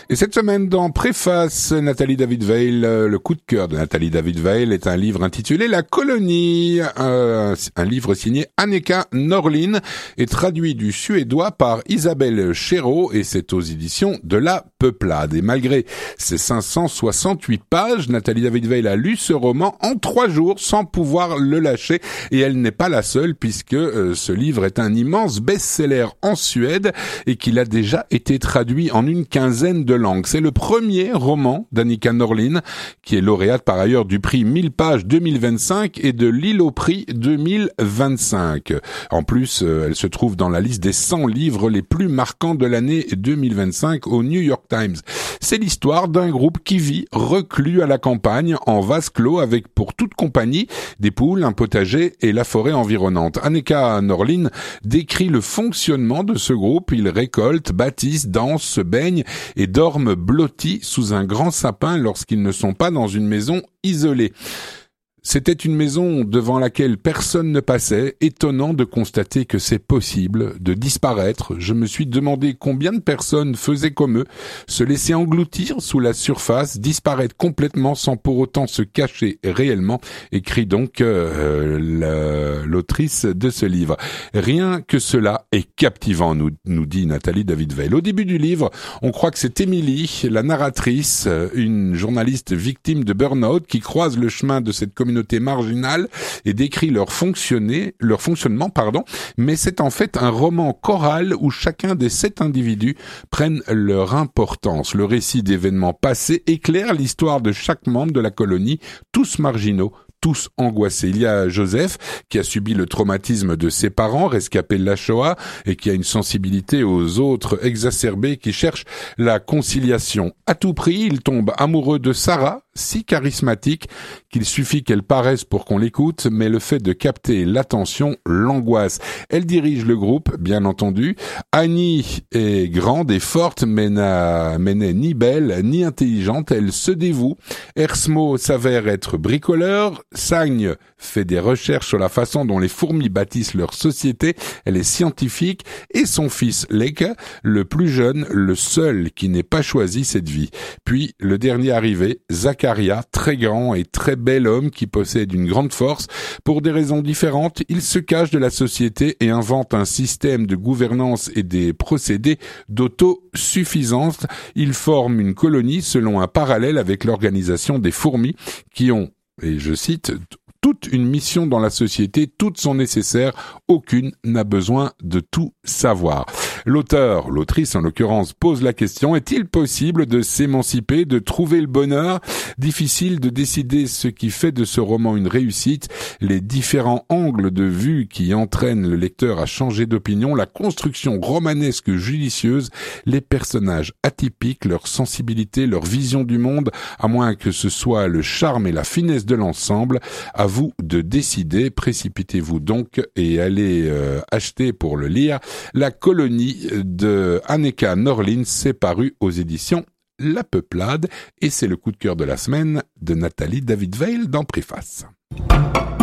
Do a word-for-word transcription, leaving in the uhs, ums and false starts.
Et cette semaine, dans Préface, Nathalie David-Weill, le coup de cœur de Nathalie David-Weill est un livre intitulé La Colonie, un, un livre signé Annika Norlin et traduit du suédois par Isabelle Chéreau, et c'est aux éditions de La Peuplade. Et malgré ses cinq cent soixante-huit pages, Nathalie David-Weill a lu ce roman en trois jours sans pouvoir le lâcher, et elle n'est pas la seule puisque euh, ce livre est un immense best-seller en Suède et qu'il a déjà été traduit en une quinzaine de langues. C'est le premier roman d'Annika Norlin, qui est lauréate par ailleurs du prix mille pages deux mille vingt-cinq et de l'Ilo Prix deux mille vingt-cinq. En plus, elle se trouve dans la liste des cent livres les plus marquants de l'année deux mille vingt-cinq au New York Times. C'est l'histoire d'un groupe qui vit reclus à la campagne, en vase clos, avec pour toute compagnie des poules, un potager et la forêt environnante. Annika Norlin décrit le fonctionnement de ce groupe. Ils récoltent, bâtissent, dansent, se baignent et dorment blottis sous un grand sapin lorsqu'ils ne sont pas dans une maison isolée. C'était une maison devant laquelle personne ne passait. Étonnant de constater que c'est possible de disparaître. Je me suis demandé combien de personnes faisaient comme eux, se laisser engloutir sous la surface, disparaître complètement sans pour autant se cacher réellement, écrit donc euh, la, l'autrice de ce livre. Rien que cela est captivant, nous, nous dit Nathalie David-Weill. Au début du livre, on croit que c'est Émilie, la narratrice, une journaliste victime de burn-out qui croise le chemin de cette communauté marginale et décrit leur fonctionner, leur fonctionnement, pardon, mais c'est en fait un roman choral où chacun des sept individus prennent leur importance. Le récit d'événements passés éclaire l'histoire de chaque membre de la colonie, tous marginaux, tous angoissés. Il y a Joseph, qui a subi le traumatisme de ses parents, rescapé de la Shoah, et qui a une sensibilité aux autres exacerbée, qui cherche la conciliation. À tout prix, il tombe amoureux de Sarah, si charismatique qu'il suffit qu'elle paraisse pour qu'on l'écoute, mais le fait de capter l'attention l'angoisse. Elle dirige le groupe, bien entendu. Annie est grande et forte, mais, n'a, mais n'est ni belle ni intelligente. Elle se dévoue. Ersmo s'avère être bricoleur. Sagne fait des recherches sur la façon dont les fourmis bâtissent leur société. Elle est scientifique. Et son fils Leke, le plus jeune, le seul qui n'ait pas choisi cette vie. Puis, le dernier arrivé, Zacharia, très grand et très bel homme qui possède une grande force. Pour des raisons différentes, il se cache de la société et invente un système de gouvernance et des procédés d'autosuffisance. Il forme une colonie selon un parallèle avec l'organisation des fourmis qui ont, et je cite, toute une mission dans la société, toutes sont nécessaires, aucune n'a besoin de tout savoir. L'auteur, l'autrice en l'occurrence, pose la question, est-il possible de s'émanciper, de trouver le bonheur ? Difficile de décider ce qui fait de ce roman une réussite, les différents angles de vue qui entraînent le lecteur à changer d'opinion, la construction romanesque judicieuse, les personnages atypiques, leur sensibilité, leur vision du monde, à moins que ce soit le charme et la finesse de l'ensemble. À vous de décider, précipitez-vous donc et allez euh, acheter pour le lire La Colonie de Annika Norlin. C'est paru aux éditions La Peuplade et c'est le coup de cœur de la semaine de Nathalie David-Weill dans Préface.